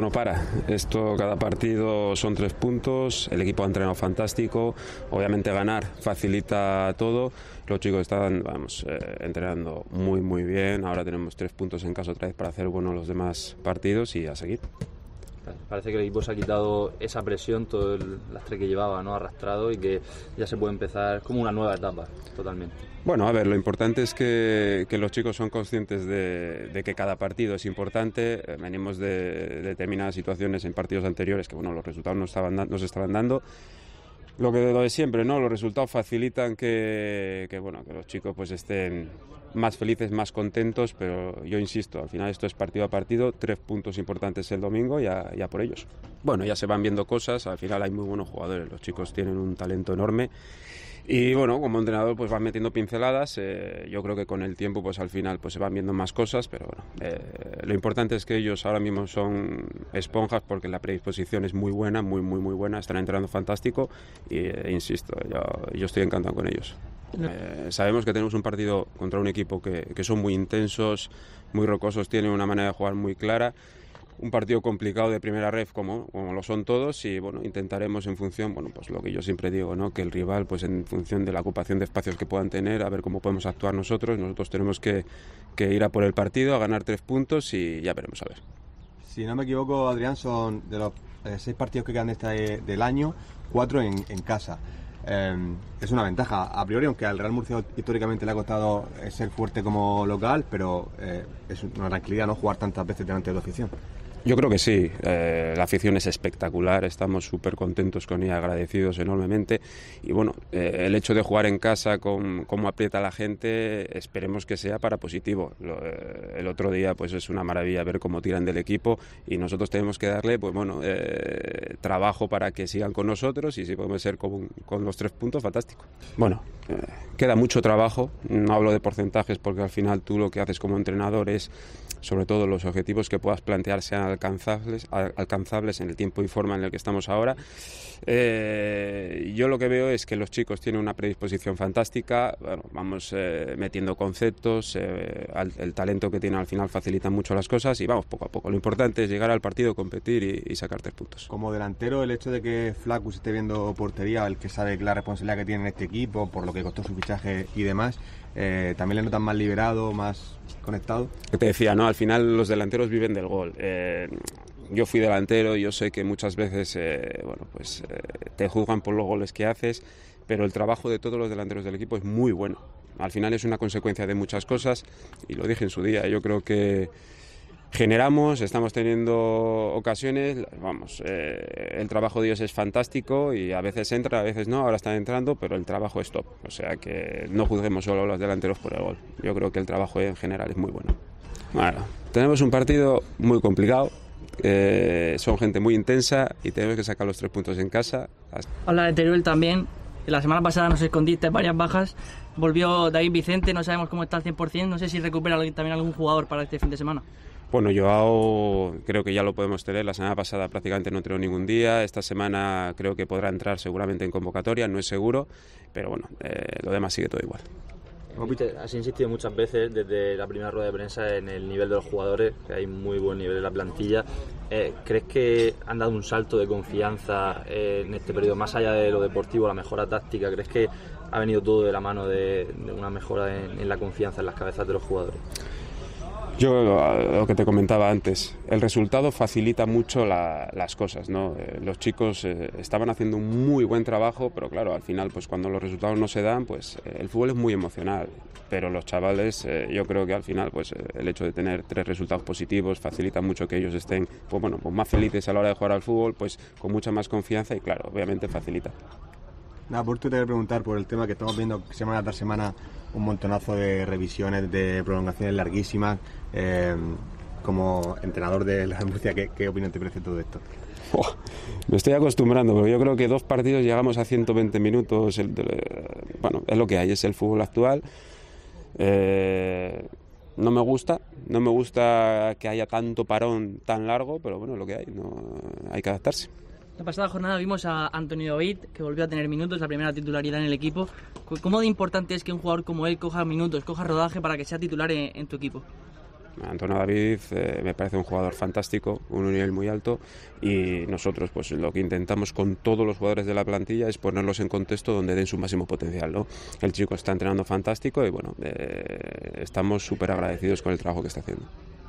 no para. Esto, cada partido son 3 puntos, el equipo ha entrenado fantástico, obviamente ganar facilita todo, los chicos están entrenando muy bien, ahora tenemos 3 puntos en casa otra vez para hacer buenos los demás partidos y a seguir. Parece que el equipo se ha quitado esa presión, todo el lastre que llevaba, ¿no?, arrastrado, y que ya se puede empezar como una nueva etapa, totalmente. Bueno, a ver, lo importante es que los chicos son conscientes de que cada partido es importante. Venimos de determinadas situaciones en partidos anteriores que, bueno, los resultados no se estaban dando. Lo de siempre, ¿no? Los resultados facilitan que los chicos pues estén más felices, más contentos, pero yo insisto, al final esto es partido a partido, 3 puntos importantes el domingo y ya por ellos. Bueno, ya se van viendo cosas, al final hay muy buenos jugadores, los chicos tienen un talento enorme. Y bueno, como entrenador pues van metiendo pinceladas, yo creo que con el tiempo pues al final pues se van viendo más cosas, pero bueno, lo importante es que ellos ahora mismo son esponjas porque la predisposición es muy buena, muy buena, están entrenando fantástico y insisto, yo estoy encantado con ellos. Sabemos que tenemos un partido contra un equipo que son muy intensos, muy rocosos, tienen una manera de jugar muy clara. Un partido complicado de primera ref como lo son todos y bueno, intentaremos en función, bueno, pues lo que yo siempre digo, ¿no?, que el rival pues en función de la ocupación de espacios que puedan tener, a ver cómo podemos actuar nosotros tenemos que ir a por el partido, a ganar 3 puntos y ya veremos a ver. Si no me equivoco, Adrián, son de los 6 partidos que quedan del año, 4 en casa. Es una ventaja a priori, aunque al Real Murcia históricamente le ha costado ser fuerte como local, pero es una tranquilidad no jugar tantas veces delante de la afición. Yo creo que sí, la afición es espectacular, estamos súper contentos con ella, agradecidos enormemente y bueno, el hecho de jugar en casa con cómo aprieta la gente, esperemos que sea para positivo. El otro día pues es una maravilla ver cómo tiran del equipo y nosotros tenemos que darle pues bueno, trabajo para que sigan con nosotros y si podemos ser con los 3 puntos, fantástico. Bueno, queda mucho trabajo, no hablo de porcentajes porque al final tú lo que haces como entrenador es sobre todo los objetivos que puedas plantear sean alcanzables en el tiempo y forma en el que estamos ahora. Yo lo que veo es que los chicos tienen una predisposición fantástica, bueno, vamos metiendo conceptos, el talento que tienen al final facilita mucho las cosas y vamos poco a poco. Lo importante es llegar al partido, competir y sacar 3 puntos. Como delantero, el hecho de que Flaccus esté viendo portería, el que sabe la responsabilidad que tiene en este equipo, por lo que costó su fichaje y demás, ¿también le notan más liberado, más conectado? Que te decía, ¿no? Al final los delanteros viven del gol. Yo fui delantero y yo sé que muchas veces te juzgan por los goles que haces, pero el trabajo de todos los delanteros del equipo es muy bueno. Al final es una consecuencia de muchas cosas y lo dije en su día, yo creo que generamos, estamos teniendo ocasiones, vamos, el trabajo de ellos es fantástico y a veces entra, a veces no, ahora están entrando, pero el trabajo es top, o sea que no juzguemos solo a los delanteros por el gol, yo creo que el trabajo en general es muy bueno. Bueno, tenemos un partido muy complicado, son gente muy intensa y tenemos que sacar los 3 puntos en casa. Habla de Teruel también, la semana pasada nos escondiste varias bajas, volvió David Vicente, no sabemos cómo está al 100%, no sé si recupera también algún jugador para este fin de semana. Bueno, Joao creo que ya lo podemos tener, la semana pasada prácticamente no entrenó ningún día, esta semana creo que podrá entrar seguramente en convocatoria, no es seguro, pero bueno, lo demás sigue todo igual. Has insistido muchas veces desde la primera rueda de prensa en el nivel de los jugadores, que hay muy buen nivel en la plantilla. ¿Crees que han dado un salto de confianza en este periodo, más allá de lo deportivo, la mejora táctica? ¿Crees que ha venido todo de la mano de una mejora en la confianza en las cabezas de los jugadores? Yo lo que te comentaba antes, el resultado facilita mucho las cosas, ¿no? Los chicos estaban haciendo un muy buen trabajo, pero claro, al final pues cuando los resultados no se dan, pues el fútbol es muy emocional, pero los chavales yo creo que al final pues el hecho de tener 3 resultados positivos facilita mucho que ellos estén pues más felices a la hora de jugar al fútbol, pues con mucha más confianza y claro, obviamente facilita. Nada, por tú te voy a preguntar por el tema que estamos viendo semana tras semana, un montonazo de revisiones, de prolongaciones larguísimas. Como entrenador de la Murcia, ¿qué opinión te merece todo esto? Me estoy acostumbrando, pero yo creo que 2 partidos llegamos a 120 minutos. Bueno, es lo que hay, es el fútbol actual. No me gusta que haya tanto parón tan largo, pero bueno, es lo que hay, hay que adaptarse. La pasada jornada vimos a Antonio David, que volvió a tener minutos, la primera titularidad en el equipo. ¿Cómo de importante es que un jugador como él coja minutos, coja rodaje para que sea titular en tu equipo? Antonio David me parece un jugador fantástico, un nivel muy alto, y nosotros pues lo que intentamos con todos los jugadores de la plantilla es ponerlos en contexto donde den su máximo potencial, ¿no? El chico está entrenando fantástico y bueno, estamos súper agradecidos con el trabajo que está haciendo.